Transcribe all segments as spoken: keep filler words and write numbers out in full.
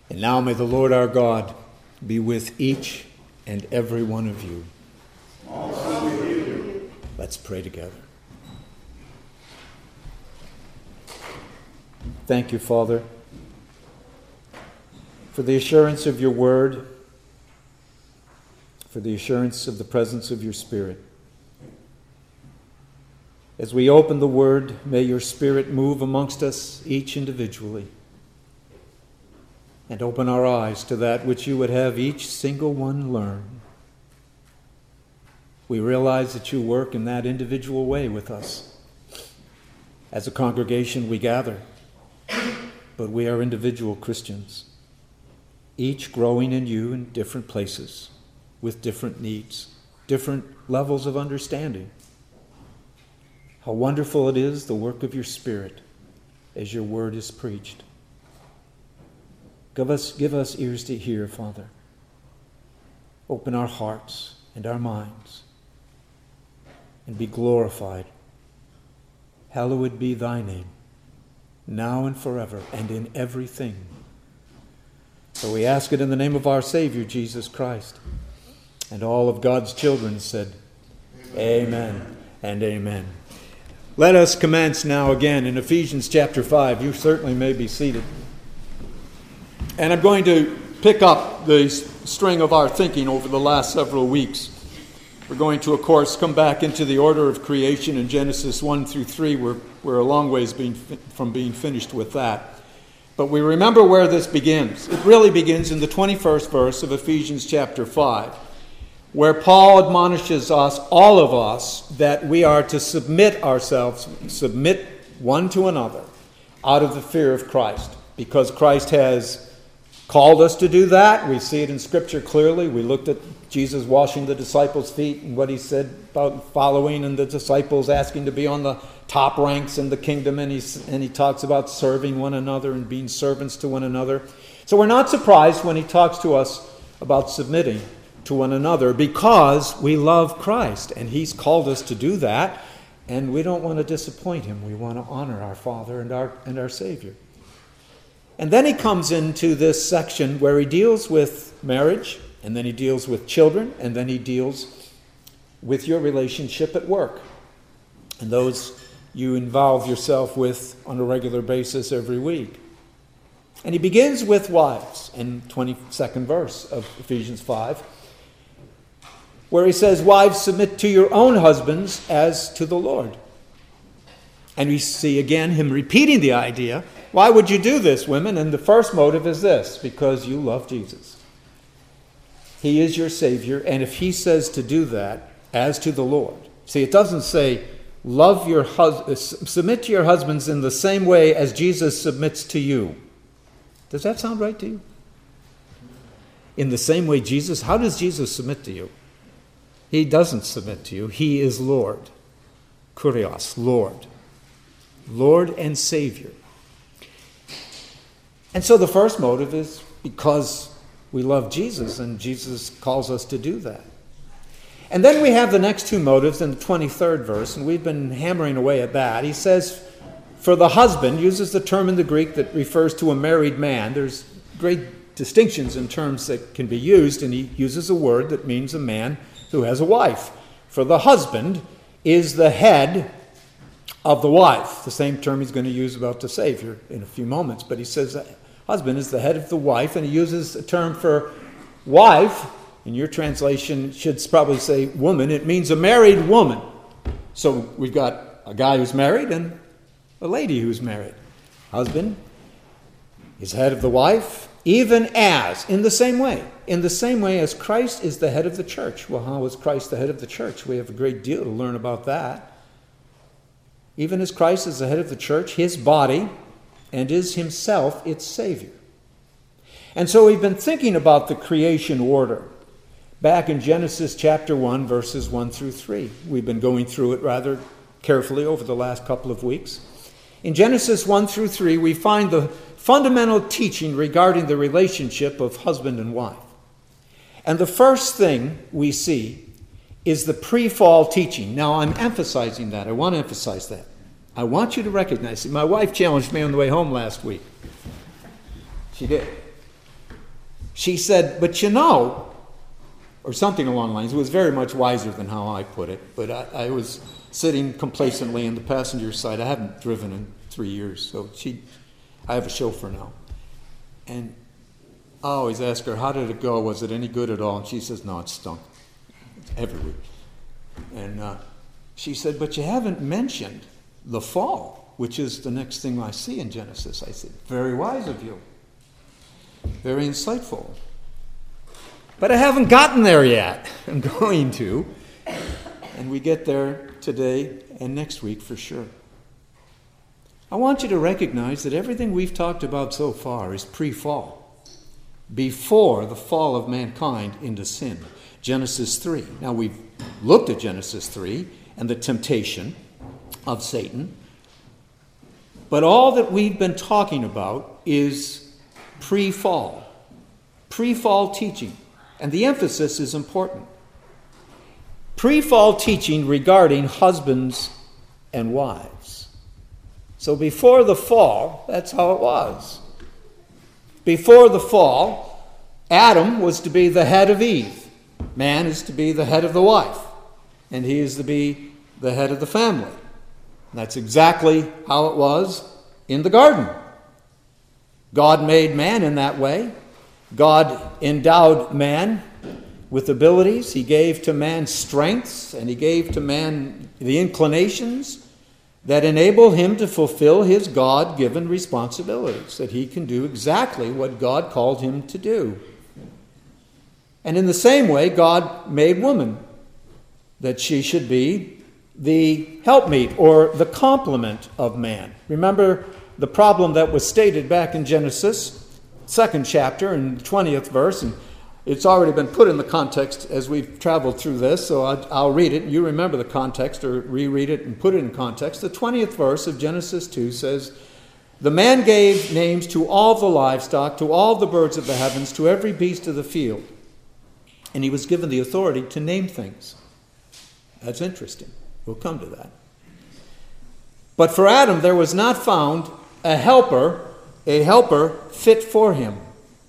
And now may the Lord our God be with each and every one of you. Also with you. Let's pray together. Thank you, Father, for the assurance of your word, for the assurance of the presence of your Spirit. As we open the word, may your Spirit move amongst us each individually and open our eyes to that which you would have each single one learn. We realize that you work in that individual way with us. As a congregation, we gather, but we are individual Christians, each growing in you in different places, with different needs, different levels of understanding. How wonderful it is, the work of your Spirit, as your word is preached. Give us, give us ears to hear, Father. Open our hearts and our minds, and be glorified. Hallowed be thy name, now and forever, and in everything. So we ask it in the name of our Savior, Jesus Christ. And all of God's children said, Amen, amen and amen. Let us commence now again in Ephesians chapter five. You certainly may be seated. And I'm going to pick up the string of our thinking over the last several weeks. We're going to, of course, come back into the order of creation in Genesis one through three. We're, we're a long ways being, from being finished with that. But we remember where this begins. It really begins in the twenty-first verse of Ephesians chapter five, where Paul admonishes us, all of us, that we are to submit ourselves, submit one to another out of the fear of Christ, because Christ has called us to do that. We see it in Scripture clearly. We looked at Jesus washing the disciples' feet and what he said about following, and the disciples asking to be on the top ranks in the kingdom, and he, and he talks about serving one another and being servants to one another. So we're not surprised when he talks to us about submitting to one another, because we love Christ, and he's called us to do that, and we don't want to disappoint him. We want to honor our Father and our, and our Savior. And then he comes into this section where he deals with marriage, and then he deals with children, and then he deals with your relationship at work, and those you involve yourself with on a regular basis every week. And he begins with wives in twenty-second verse of Ephesians five, where he says, "Wives, submit to your own husbands as to the Lord." And we see again him repeating the idea. Why would you do this, women? And the first motive is this: because you love Jesus. He is your Savior, and if he says to do that, as to the Lord. See, it doesn't say, love your hus- submit to your husbands in the same way as Jesus submits to you. Does that sound right to you? In the same way Jesus, how does Jesus submit to you? He doesn't submit to you. He is Lord. Kurios, Lord. Lord and Savior. And so the first motive is because we love Jesus, and Jesus calls us to do that. And then we have the next two motives in the twenty-third verse, and we've been hammering away at that. He says, for the husband, uses the term in the Greek that refers to a married man. There's great distinctions in terms that can be used, and he uses a word that means a man who has a wife. For the husband is the head of the wife. The same term he's going to use about the Savior in a few moments. But he says that husband is the head of the wife, and he uses a term for wife. In your translation, should probably say woman. It means a married woman. So we've got a guy who's married and a lady who's married. Husband is head of the wife, even as, in the same way, in the same way as Christ is the head of the church. Well, how is Christ the head of the church? We have a great deal to learn about that. Even as Christ is the head of the church, his body, and is himself its Savior. And so we've been thinking about the creation order back in Genesis chapter one, verses one through three. We've been going through it rather carefully over the last couple of weeks. In Genesis one through three, we find the fundamental teaching regarding the relationship of husband and wife. And the first thing we see is the pre-fall teaching. Now, I'm emphasizing that. I want to emphasize that. I want you to recognize it. My wife challenged me on the way home last week. She did. she said, but you know, or something along the lines. It was very much wiser than how I put it, but I, I was sitting complacently in the passenger side. I haven't driven in three years, so she, I have a chauffeur now. And I always ask her, how did it go? Was it any good at all? And she says, no, it stunk. It's everywhere. And uh, she said, but you haven't mentioned the fall, which is the next thing I see in Genesis. I said, very wise of you. Very insightful. But I haven't gotten there yet. I'm going to. And we get there today and next week for sure. I want you to recognize that everything we've talked about so far is pre-fall, before the fall of mankind into sin. Genesis three. Now we've looked at Genesis three and the temptation of Satan. But all that we've been talking about is pre-fall. Pre-fall teaching. And the emphasis is important. Pre-fall teaching regarding husbands and wives. So before the fall, that's how it was. Before the fall, Adam was to be the head of Eve. Man is to be the head of the wife. And he is to be the head of the family. That's exactly how it was in the garden. God made man in that way. God endowed man with abilities. He gave to man strengths, and he gave to man the inclinations that enable him to fulfill his God-given responsibilities, that he can do exactly what God called him to do. And in the same way, God made woman, that she should be the helpmeet or the complement of man. Remember the problem that was stated back in Genesis, second chapter and twentieth verse, and it's already been put in the context as we've traveled through this, so I'll, I'll read it. You remember the context or reread it and put it in context. The twentieth verse of Genesis two says, the man gave names to all the livestock, to all the birds of the heavens, to every beast of the field. And he was given the authority to name things. That's interesting. We'll come to that. But for Adam there was not found a helper, a helper fit for him.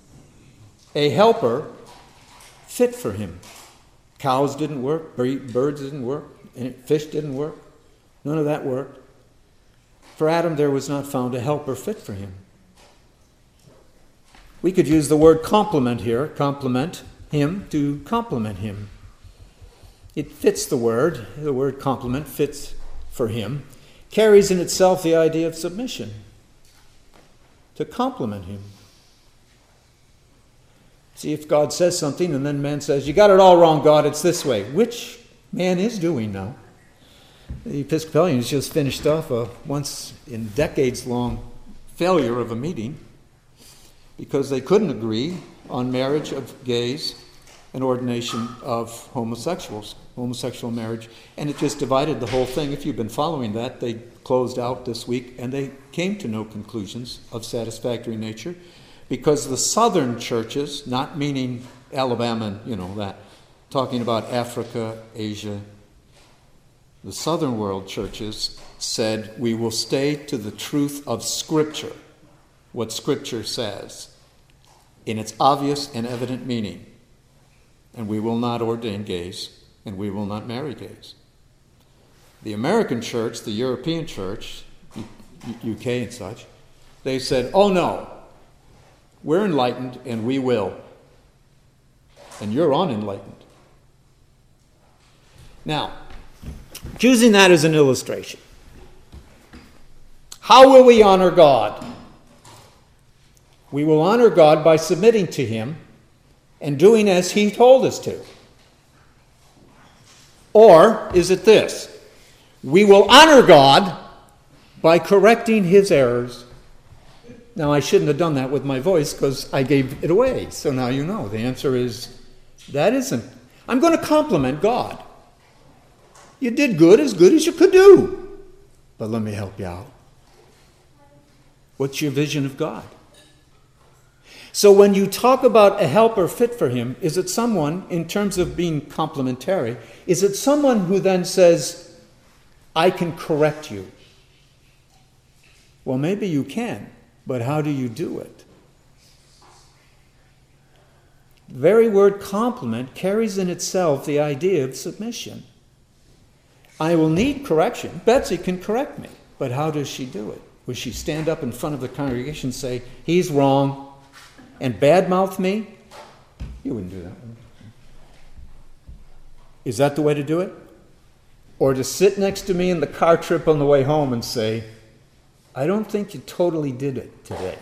A helper fit for him. Cows didn't work, birds didn't work, fish didn't work. None of that worked. For Adam there was not found a helper fit for him. We could use the word complement here, complement him, to complement him. It fits the word, the word complement fits for him, carries in itself the idea of submission, to complement him. See, if God says something and then man says, you got it all wrong, God, it's this way, which man is doing now. The Episcopalians just finished off a once in decades long failure of a meeting because they couldn't agree on marriage of gays and ordination of homosexuals, homosexual marriage, and it just divided the whole thing. If you've been following that, they closed out this week and they came to no conclusions of satisfactory nature because the southern churches, not meaning Alabama and, you know, that, talking about Africa, Asia, the southern world churches said, we will stay to the truth of Scripture, what Scripture says, in its obvious and evident meaning. And we will not ordain gays, and we will not marry gays. The American church, the European church, U K and such, they said, oh no, we're enlightened and we will. And you're unenlightened. Now, choosing that as an illustration, how will we honor God? We will honor God by submitting to Him and doing as He told us to. Or is it this? We will honor God by correcting His errors. Now, I shouldn't have done that with my voice because I gave it away. So now you know. The answer is, that isn't. I'm going to compliment God. You did good, as good as you could do. But let me help you out. What's your vision of God? So when you talk about a helper fit for Him, is it someone, in terms of being complimentary, is it someone who then says, I can correct you? Well, maybe you can, but how do you do it? very word complement carries in itself the idea of submission. I will need correction. Betsy can correct me. But how does she do it? Will she stand up in front of the congregation and say, he's wrong, and badmouth me? You wouldn't do that. Is that the way to do it? Or to sit next to me in the car trip on the way home and say, I don't think you totally did it today.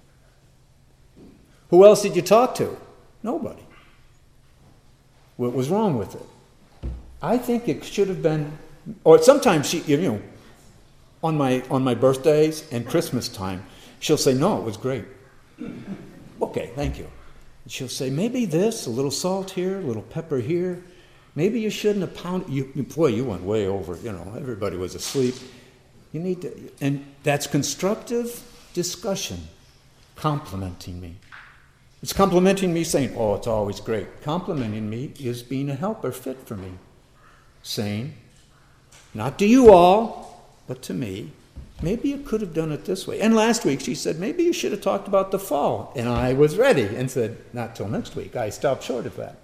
Who else did you talk to? Nobody. What was wrong with it? I think it should have been, or sometimes she, you know, on my on my birthdays and Christmas time, she'll say, no, it was great. Okay, thank you. And she'll say, maybe this, a little salt here, a little pepper here. Maybe you shouldn't have pounded, you, boy, you went way over, you know, everybody was asleep. You need to, and that's constructive discussion, complimenting me. It's complimenting me saying, oh, it's always great. Complimenting me is being a helper fit for me. Saying, not to you all, but to me, maybe you could have done it this way. And last week she said, maybe you should have talked about the fall. And I was ready and said, not till next week. I stopped short of that.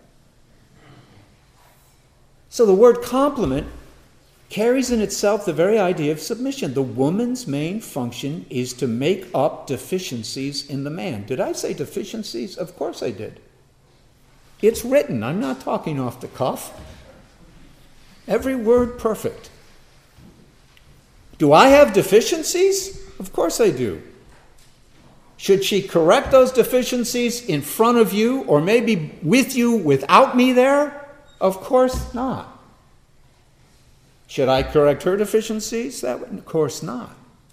So the word compliment carries in itself the very idea of submission. The woman's main function is to make up deficiencies in the man. Did I say deficiencies? Of course I did. It's written. I'm not talking off the cuff. Every word perfect. Do I have deficiencies? Of course I do. Should she correct those deficiencies in front of you or maybe with you without me there? Of course not. Should I correct her deficiencies? That would, of course not.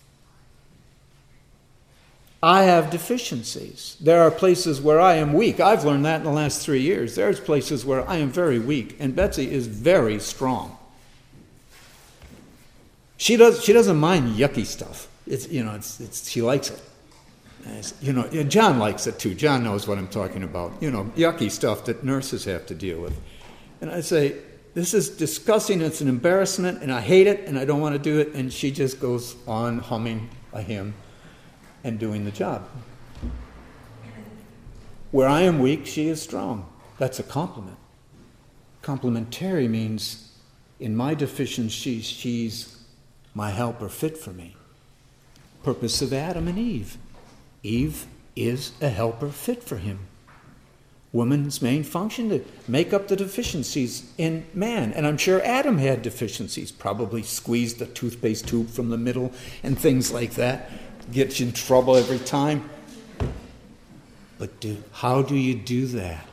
I have deficiencies. There are places where I am weak. I've learned that in the last three years. There's places where I am very weak, and Betsy is very strong. She does. She doesn't mind yucky stuff. It's you know. It's, it's she likes it. It's, you know. John likes it too. John knows what I'm talking about. You know, yucky stuff that nurses have to deal with. And I say, this is disgusting. It's an embarrassment, and I hate it, and I don't want to do it. And she just goes on humming a hymn and doing the job. Where I am weak, she is strong. That's a compliment. Complementary means in my deficiencies, she's my helper fit for me. Purpose of Adam and Eve. Eve is a helper fit for him. Woman's main function to make up the deficiencies in man. And I'm sure Adam had deficiencies. Probably squeezed the toothpaste tube from the middle and things like that. Gets you in trouble every time. But do, how do you do that?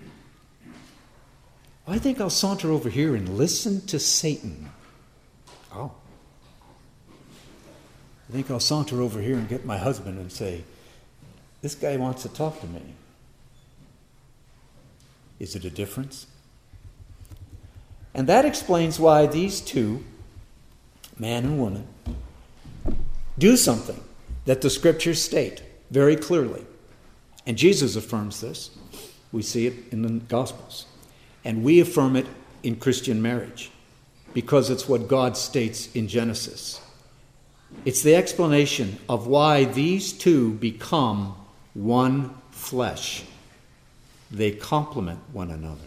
I think I'll saunter over here and listen to Satan. Oh. I think I'll saunter over here and get my husband and say, this guy wants to talk to me. Is it a difference? And that explains why these two, man and woman, do something that the scriptures state very clearly. And Jesus affirms this. We see it in the Gospels. And we affirm it in Christian marriage because it's what God states in Genesis. It's the explanation of why these two become one flesh. They complement one another.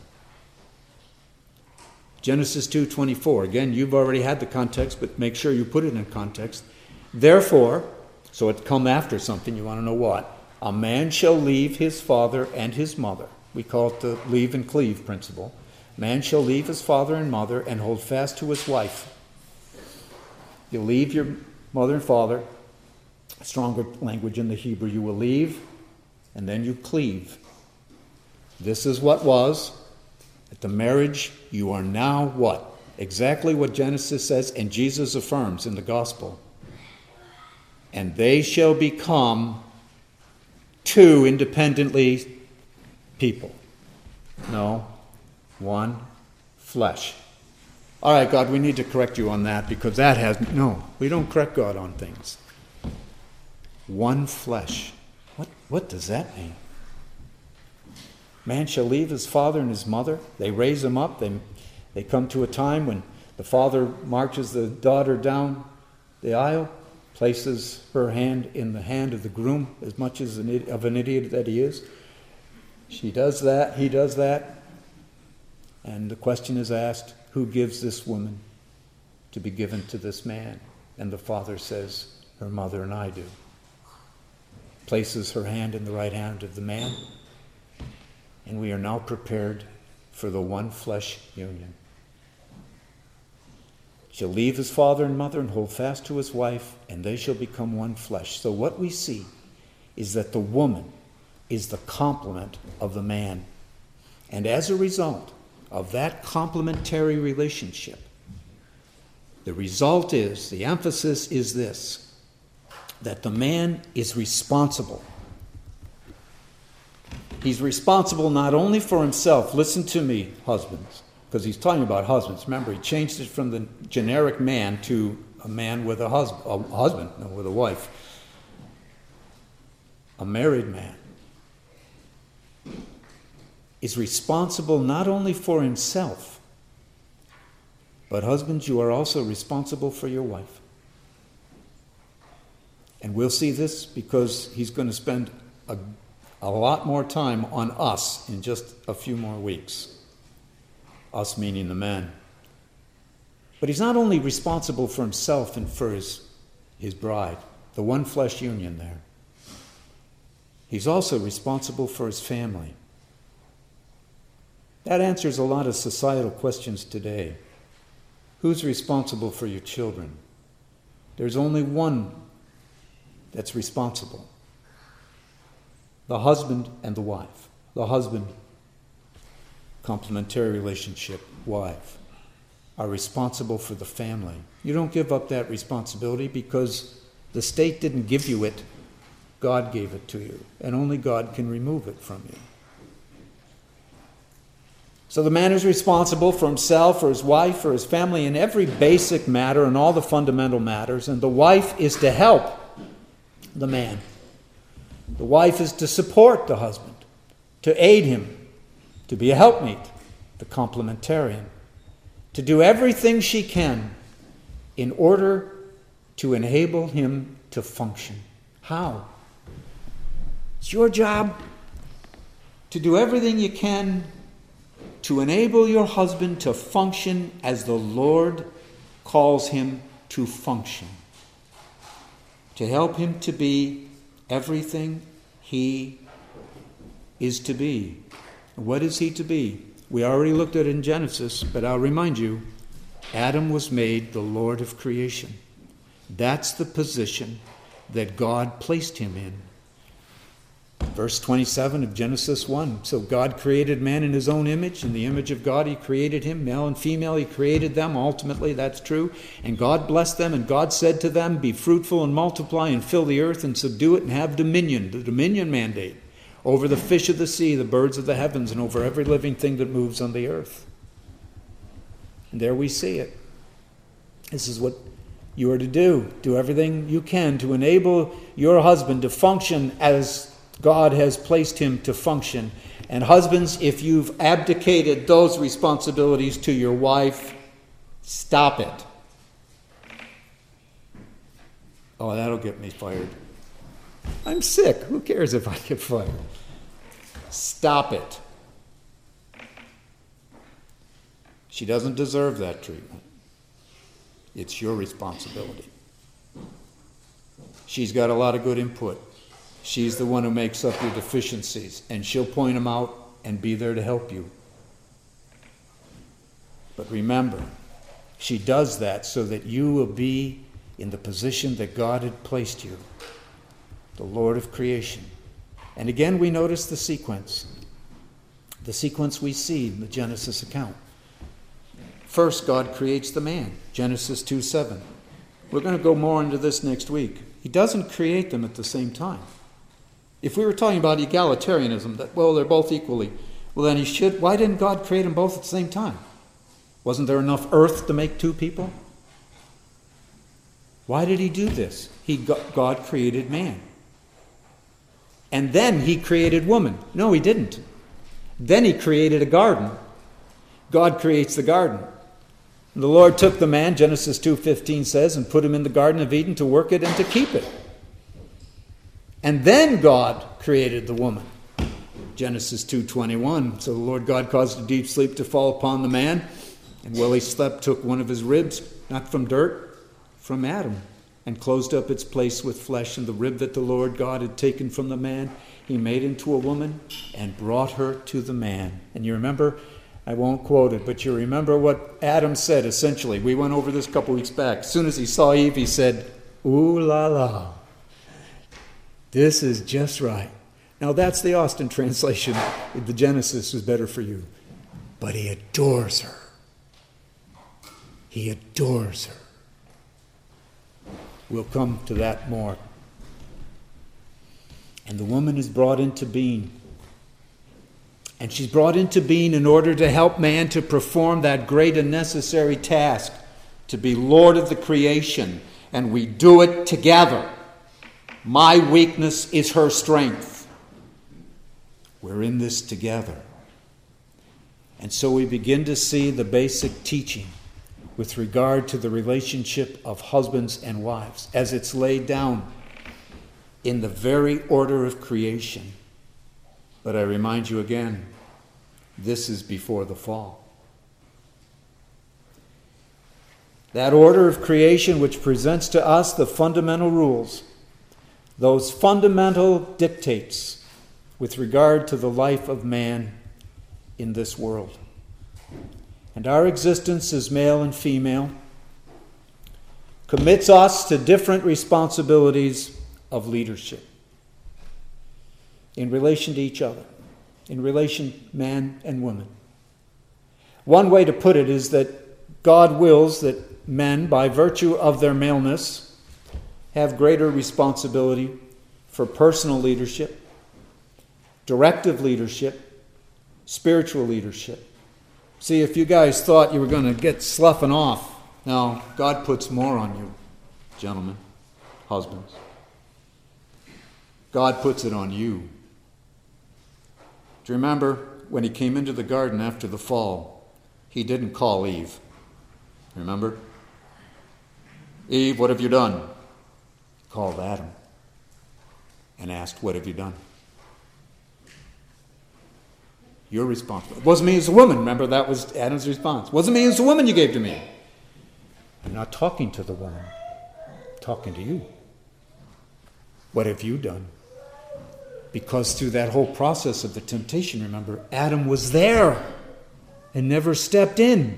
Genesis two twenty-four. Again, you've already had the context, but make sure you put it in context. Therefore, so it come after something, you want to know what? A man shall leave his father and his mother. We call it the leave and cleave principle. Man shall leave his father and mother and hold fast to his wife. You leave your mother and father. Stronger language in the Hebrew. You will leave and then you cleave. This is what was. At the marriage, you are now what? Exactly what Genesis says and Jesus affirms in the gospel. And they shall become two independently people. No, one flesh. All right, God, we need to correct you on that because that has... No, we don't correct God on things. One flesh. What, what does that mean? Man shall leave his father and his mother. They raise him up. They, they come to a time when the father marches the daughter down the aisle, places her hand in the hand of the groom, as much as an, of an idiot that he is, She does that, he does that. And the question is asked, who gives this woman to be given to this man? And the father says, her mother and I do. Places her hand in the right hand of the man. And we are now prepared for the one flesh union. Shall leave his father and mother and hold fast to his wife, and they shall become one flesh. So what we see is that the woman is the complement of the man. And as a result of that complementary relationship, the result is, the emphasis is this, that the man is responsible. He's responsible not only for himself. Listen to me, husbands, because he's talking about husbands. Remember, he changed it from the generic man to a man with a, hus- a husband, no, with a wife. A married man is responsible not only for himself, but husbands, you are also responsible for your wife. And we'll see this because he's going to spend a, a lot more time on us in just a few more weeks. Us meaning the men. But he's not only responsible for himself and for his, his bride, the one flesh union there. He's also responsible for his family. That answers a lot of societal questions today. Who's responsible for your children? There's only one that's responsible. The husband and the wife. The husband, complementary relationship, wife, are responsible for the family. You don't give up that responsibility because the state didn't give you it. God gave it to you, and only God can remove it from you. So the man is responsible for himself, for his wife, for his family, in every basic matter and all the fundamental matters, and the wife is to help the man. The wife is to support the husband, to aid him, to be a helpmeet, the complementarian, to do everything she can in order to enable him to function. How? It's your job to do everything you can to enable your husband to function as the Lord calls him to function. To help him to be everything he is to be. What is he to be? We already looked at it in Genesis, but I'll remind you, Adam was made the Lord of creation. That's the position that God placed him in. Verse twenty-seven of Genesis one. So God created man in his own image. In the image of God he created him. Male and female he created them. Ultimately, that's true. And God blessed them, and God said to them, be fruitful and multiply and fill the earth and subdue it and have dominion. The dominion mandate over the fish of the sea, the birds of the heavens, and over every living thing that moves on the earth. And there we see it. This is what you are to do. Do everything you can to enable your husband to function as God has placed him to function. And husbands, if you've abdicated those responsibilities to your wife, stop it. Oh, that'll get me fired. I'm sick. Who cares if I get fired? Stop it. She doesn't deserve that treatment. It's your responsibility. She's got a lot of good input. She's the one who makes up your deficiencies, and she'll point them out and be there to help you. But remember, she does that so that you will be in the position that God had placed you, the Lord of creation. And again, we notice the sequence. The sequence we see in the Genesis account. First, God creates the man, Genesis two seven. We're going to go more into this next week. He doesn't create them at the same time. If we were talking about egalitarianism, that, well, they're both equally, well, then he should, why didn't God create them both at the same time? Wasn't there enough earth to make two people? Why did he do this? He God created man. And then he created woman. No, he didn't. Then he created a garden. God creates the garden. And the Lord took the man, Genesis two fifteen says, and put him in the Garden of Eden to work it and to keep it. And then God created the woman. Genesis two twenty-one. So the Lord God caused a deep sleep to fall upon the man, and while he slept took one of his ribs, not from dirt, from Adam, and closed up its place with flesh. And the rib that the Lord God had taken from the man, he made into a woman and brought her to the man. And you remember, I won't quote it, but you remember what Adam said essentially. We went over this a couple weeks back. As soon as he saw Eve, he said, "Ooh la la, this is just right." Now that's the Austin translation. The Genesis is better for you. But he adores her. He adores her. We'll come to that more. And the woman is brought into being. And she's brought into being in order to help man to perform that great and necessary task, to be Lord of the creation. And we do it together. My weakness is her strength. We're in this together. And so we begin to see the basic teaching with regard to the relationship of husbands and wives as it's laid down in the very order of creation. But I remind you again, this is before the fall. That order of creation which presents to us the fundamental rules, those fundamental dictates with regard to the life of man in this world. And our existence as male and female commits us to different responsibilities of leadership in relation to each other, in relation man and woman. One way to put it is that God wills that men, by virtue of their maleness, have greater responsibility for personal leadership, directive leadership, spiritual leadership. See, if you guys thought you were going to get sloughing off, no, God puts more on you, gentlemen, husbands. God puts it on you. Do you remember when he came into the garden after the fall, he didn't call Eve. Remember? Eve, what have you done? He called Adam and asked, what have you done? You're responsible. It wasn't me as a woman. Remember, that was Adam's response. It wasn't me as a woman you gave to me. I'm not talking to the woman. I'm talking to you. What have you done? Because through that whole process of the temptation, remember, Adam was there and never stepped in.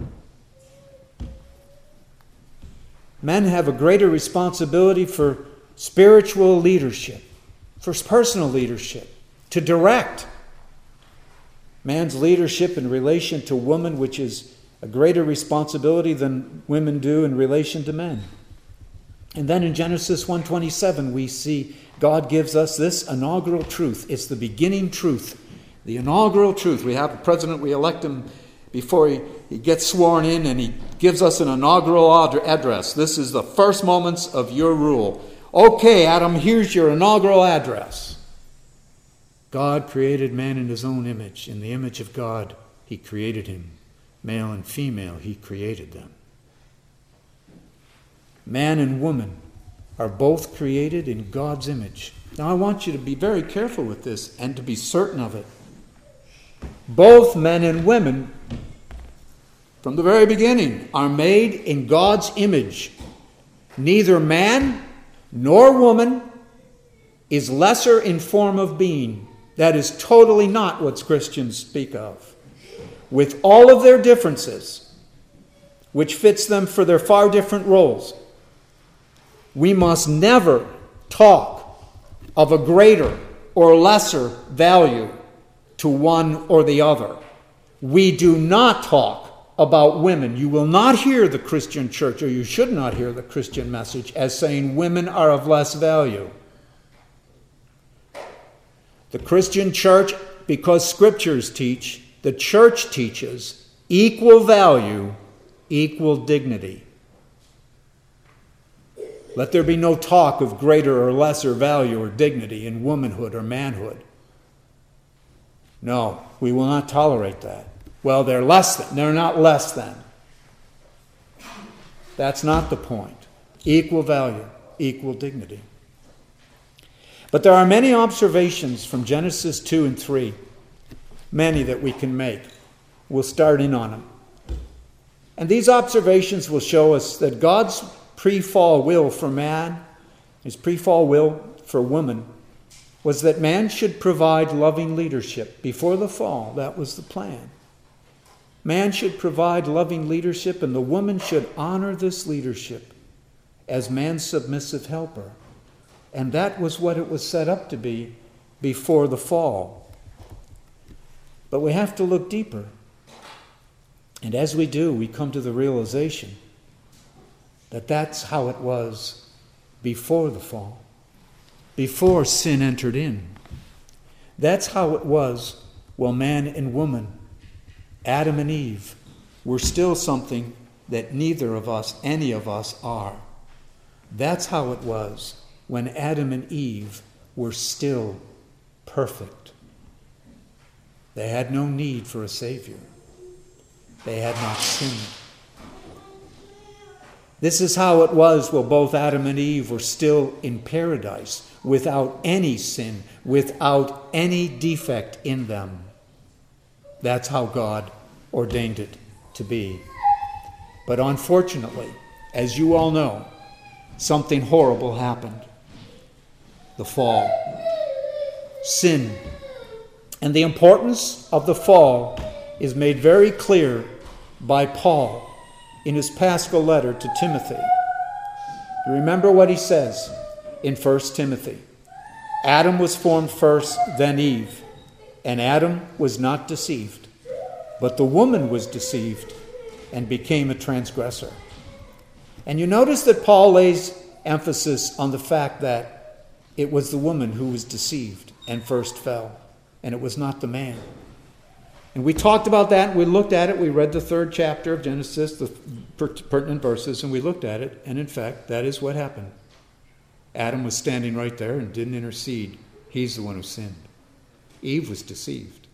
Men have a greater responsibility for spiritual leadership, for personal leadership, to direct. Man's leadership in relation to woman, which is a greater responsibility than women do in relation to men. And then in Genesis one twenty-seven, we see God gives us this inaugural truth. It's the beginning truth, the inaugural truth. We have a president, we elect him before he, he gets sworn in, and he gives us an inaugural address. This is the first moments of your rule. Okay, Adam, here's your inaugural address. God created man in his own image. In the image of God, he created him. Male and female, he created them. Man and woman are both created in God's image. Now I want you to be very careful with this and to be certain of it. Both men and women, from the very beginning, are made in God's image. Neither man nor woman is lesser in form of being. That is totally not what Christians speak of. With all of their differences, which fits them for their far different roles, we must never talk of a greater or lesser value to one or the other. We do not talk about women. You will not hear the Christian church, or you should not hear the Christian message, as saying women are of less value. The Christian church, because scriptures teach, the church teaches equal value, equal dignity. Let there be no talk of greater or lesser value or dignity in womanhood or manhood. No, we will not tolerate that. Well, they're less than. They're not less than. That's not the point. Equal value, equal dignity. But there are many observations from Genesis two and three, many that we can make. We'll start in on them. And these observations will show us that God's pre-fall will for man, his pre-fall will for woman, was that man should provide loving leadership. Before the fall, that was the plan. Man should provide loving leadership, and the woman should honor this leadership as man's submissive helper. And that was what it was set up to be before the fall. But we have to look deeper. And as we do, we come to the realization that that's how it was before the fall, before sin entered in. That's how it was while man and woman, Adam and Eve, were still something that neither of us, any of us, are. That's how it was when Adam and Eve were still perfect. They had no need for a Savior. They had not sinned. This is how it was while both Adam and Eve were still in paradise, without any sin, without any defect in them. That's how God ordained it to be. But unfortunately, as you all know, something horrible happened. The fall. Sin. And the importance of the fall is made very clear by Paul in his Paschal letter to Timothy. You remember what he says in First Timothy. Adam was formed first, then Eve. And Adam was not deceived, but the woman was deceived and became a transgressor. And you notice that Paul lays emphasis on the fact that it was the woman who was deceived and first fell, and it was not the man. And we talked about that, and we looked at it. We read the third chapter of Genesis, the pertinent verses, and we looked at it. And in fact, that is what happened. Adam was standing right there and didn't intercede. He's the one who sinned. Eve was deceived.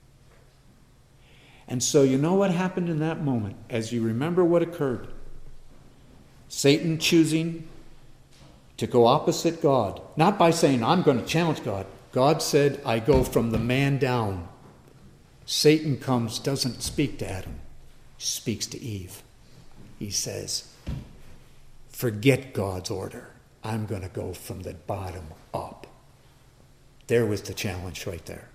And so you know what happened in that moment, as you remember what occurred. Satan choosing to go opposite God. Not by saying, I'm going to challenge God. God said, I go from the man down. Satan comes, doesn't speak to Adam, speaks to Eve. He says, forget God's order. I'm going to go from the bottom up. There was the challenge right there.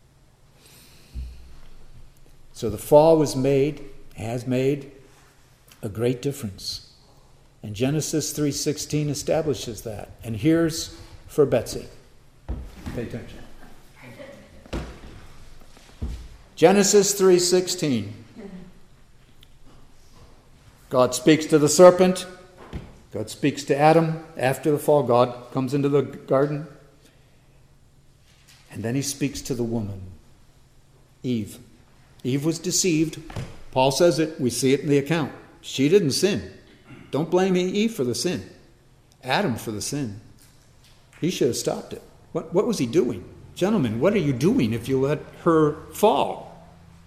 So the fall was made, has made a great difference. And Genesis three sixteen establishes that. And here's for Betsy. Pay attention. Genesis three sixteen. God speaks to the serpent. God speaks to Adam after the fall. God comes into the garden. And then he speaks to the woman, Eve. Eve was deceived. Paul says it. We see it in the account. She didn't sin. Don't blame Eve for the sin. Adam for the sin. He should have stopped it. What, what was he doing? Gentlemen, what are you doing if you let her fall?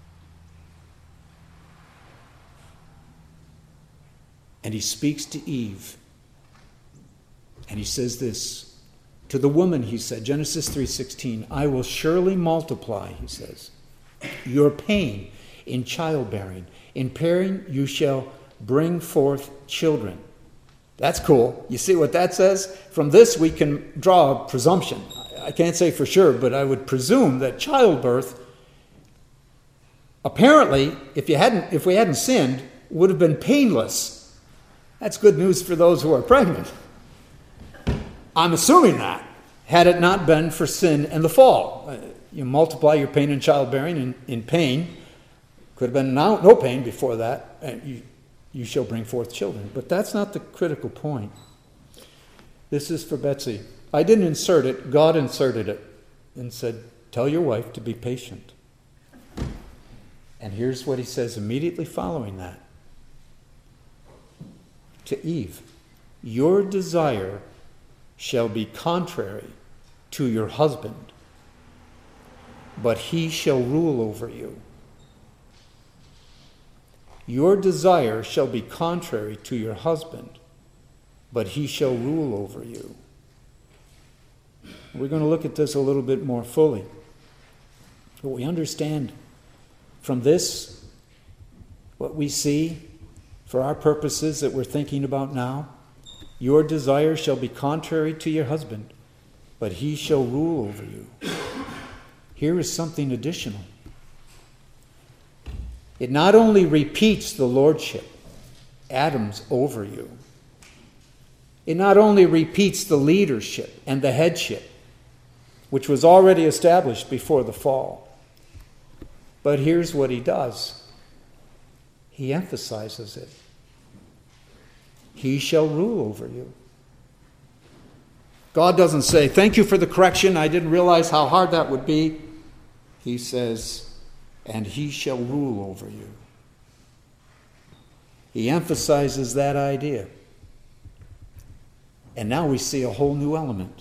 And he speaks to Eve. And he says this. To the woman, he said, Genesis three sixteen, I will surely multiply, he says, your pain in childbearing. In pairing you shall bring forth children. That's cool. You see what that says? From this we can draw a presumption. I can't say for sure, but I would presume that childbirth, apparently, if you hadn't, if we hadn't sinned, would have been painless. That's good news for those who are pregnant. I'm assuming that, had it not been for sin and the fall. Uh, you multiply your pain in childbearing in, in pain. Could have been no, no pain before that. Uh, you, you shall bring forth children. But that's not the critical point. This is for Betsy. I didn't insert it. God inserted it and said, tell your wife to be patient. And here's what he says immediately following that. To Eve, your desire shall be contrary to your husband, but he shall rule over you. Your desire shall be contrary to your husband, but he shall rule over you. We're going to look at this a little bit more fully. But we understand from this, what we see for our purposes that we're thinking about now, your desire shall be contrary to your husband, but he shall rule over you. Here is something additional. It not only repeats the lordship, Adam's over you. It not only repeats the leadership and the headship, which was already established before the fall, but here's what he does. He emphasizes it. He shall rule over you. God doesn't say, thank you for the correction, I didn't realize how hard that would be. He says, and he shall rule over you. He emphasizes that idea. And now we see a whole new element.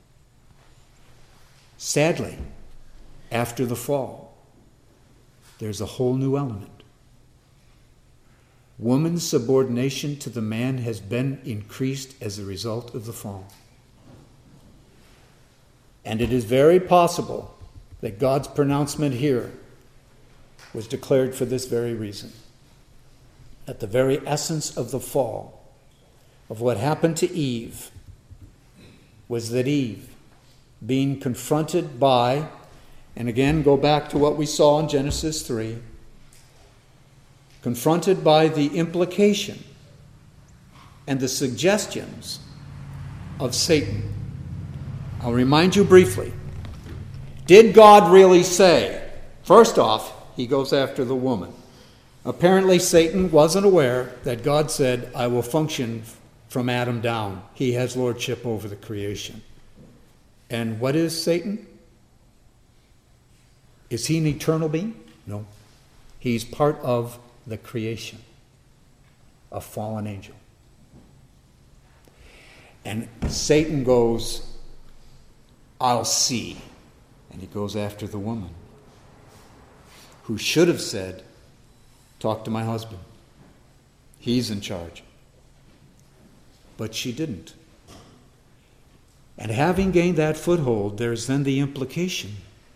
Sadly, after the fall, there's a whole new element. Woman's subordination to the man has been increased as a result of the fall. And it is very possible that God's pronouncement here was declared for this very reason. At the very essence of the fall, of what happened to Eve, was that Eve, being confronted by, and again go back to what we saw in Genesis three, confronted by the implication and the suggestions of Satan. I'll remind you briefly. Did God really say? First off, he goes after the woman. Apparently Satan wasn't aware that God said, I will function from Adam down. He has lordship over the creation. And what is Satan? Is he an eternal being? No. He's part of the creation, a fallen angel. And Satan goes, I'll see. And he goes after the woman, who should have said, talk to my husband. He's in charge. But she didn't. And having gained that foothold, there's then the implication.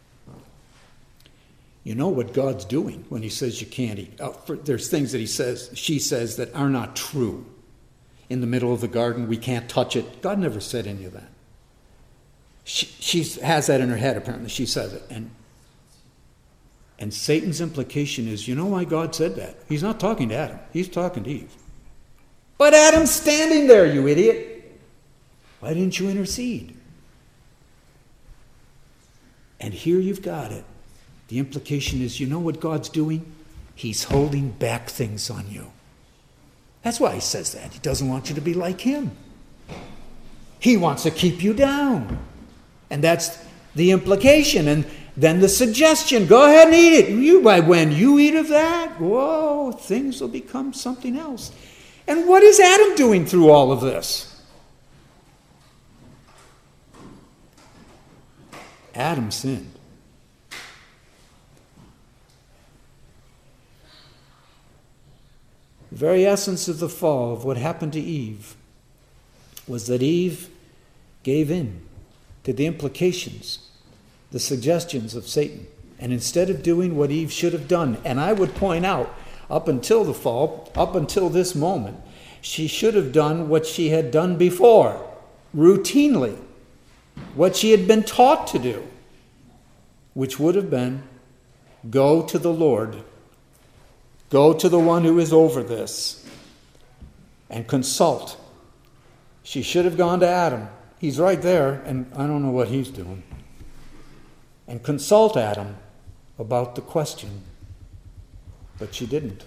You know what God's doing when he says you can't eat. Oh, for, there's things that he says, she says that are not true. In the middle of the garden, we can't touch it. God never said any of that. She, she has that in her head, apparently. She says it. And, and Satan's implication is, you know why God said that? He's not talking to Adam. He's talking to Eve. But Adam's standing there, you idiot. Why didn't you intercede? And here you've got it. The implication is, you know what God's doing? He's holding back things on you. That's why he says that. He doesn't want you to be like him. He wants to keep you down. And that's the implication. And then the suggestion, go ahead and eat it. You, by when you eat of that, whoa, things will become something else. And what is Adam doing through all of this? Adam sinned. The very essence of the fall, of what happened to Eve, was that Eve gave in to the implications, the suggestions of Satan. And instead of doing what Eve should have done, and I would point out, up until the fall, up until this moment, she should have done what she had done before, routinely, what she had been taught to do, which would have been, go to the Lord, go to the one who is over this, and consult. She should have gone to Adam. He's right there, and I don't know what he's doing. And consult Adam about the question. But she didn't.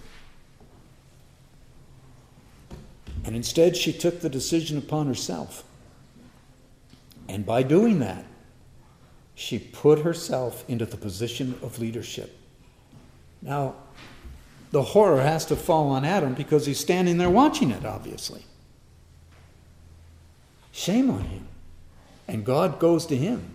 And instead she took the decision upon herself. And by doing that, she put herself into the position of leadership. Now, the horror has to fall on Adam because he's standing there watching it, obviously. Shame on him. And God goes to him.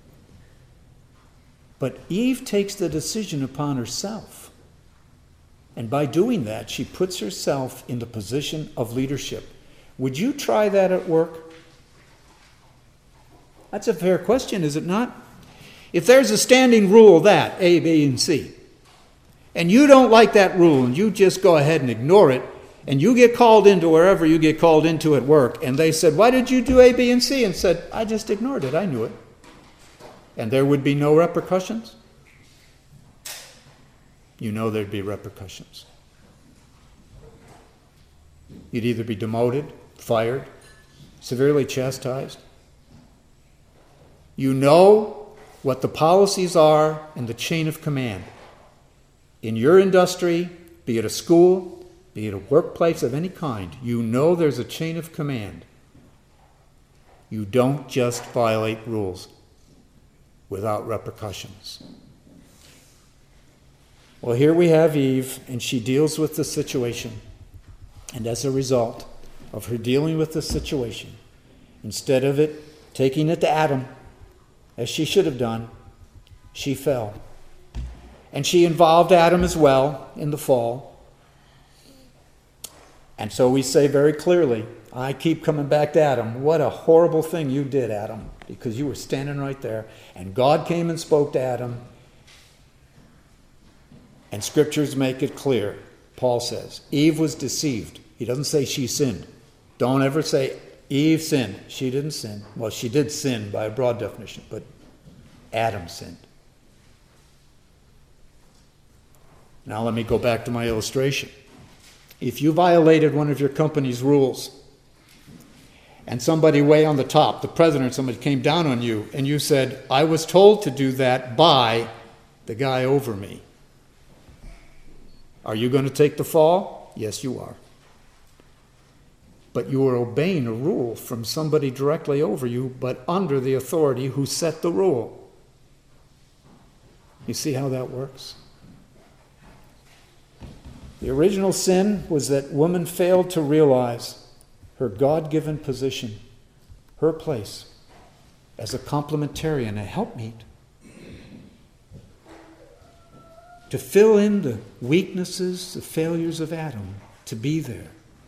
But Eve takes the decision upon herself. And by doing that, she puts herself in the position of leadership. Would you try that at work? That's a fair question, is it not? If there's a standing rule that, A, B, and C, and you don't like that rule and you just go ahead and ignore it, and you get called into wherever you get called into at work, and they said, why did you do A, B, and C? And said, I just ignored it. I knew it. And there would be no repercussions? You know there'd be repercussions. You'd either be demoted, fired, severely chastised. You know what the policies are and the chain of command. In your industry, be it a school, be it a workplace of any kind, you know there's a chain of command. You don't just violate rules without repercussions. Well, here we have Eve, and she deals with the situation. And as a result of her dealing with the situation, instead of it taking it to Adam, as she should have done, she fell. And she involved Adam as well in the fall. And so we say very clearly, I keep coming back to Adam. What a horrible thing you did, Adam, because you were standing right there. And God came and spoke to Adam. And scriptures make it clear. Paul says, Eve was deceived. He doesn't say she sinned. Don't ever say Eve sinned. She didn't sin. Well, she did sin by a broad definition, but Adam sinned. Now let me go back to my illustration. If you violated one of your company's rules, and somebody way on the top, the president, somebody came down on you, and you said, I was told to do that by the guy over me. Are you going to take the fall? Yes, you are. But you are obeying a rule from somebody directly over you, but under the authority who set the rule. You see how that works? The original sin was that woman failed to realize her God-given position, her place as a complementarian, a helpmeet, to fill in the weaknesses, the failures of Adam, to be there.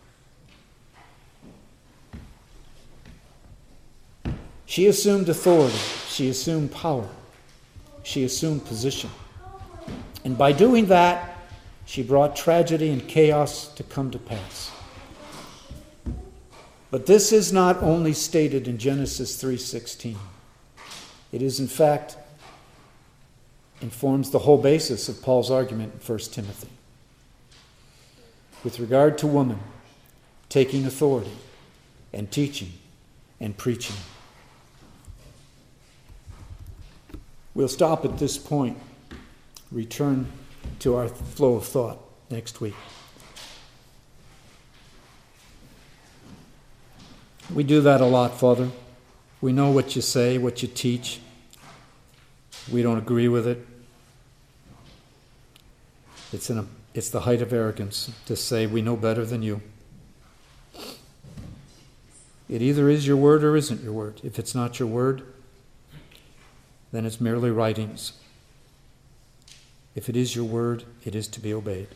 She assumed authority. She assumed power. She assumed position. And by doing that, she brought tragedy and chaos to come to pass. But this is not only stated in Genesis three sixteen. It is, in fact, informs the whole basis of Paul's argument in First Timothy. With regard to woman, taking authority and teaching and preaching. We'll stop at this point, return to our flow of thought next week. We do that a lot, Father. We know what you say, what you teach. We don't agree with it. It's, an, it's the height of arrogance to say we know better than you. It either is your word or isn't your word. If it's not your word, then it's merely writings. If it is your word, it is to be obeyed.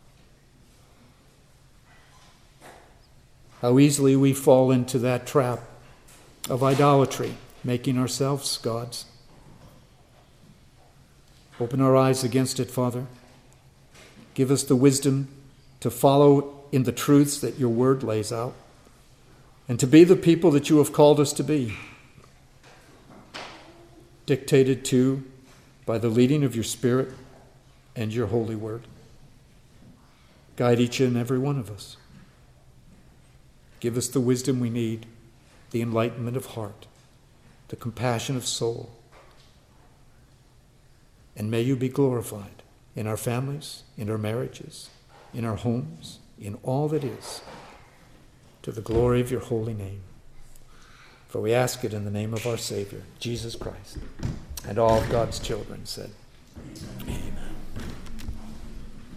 How easily we fall into that trap of idolatry, making ourselves gods. Open our eyes against it, Father. Give us the wisdom to follow in the truths that your word lays out, and to be the people that you have called us to be, dictated to by the leading of your Spirit and your holy word. Guide each and every one of us. Give us the wisdom we need, the enlightenment of heart, the compassion of soul. And may you be glorified in our families, in our marriages, in our homes, in all that is, to the glory of your holy name. For we ask it in the name of our Savior, Jesus Christ. And all of God's children said,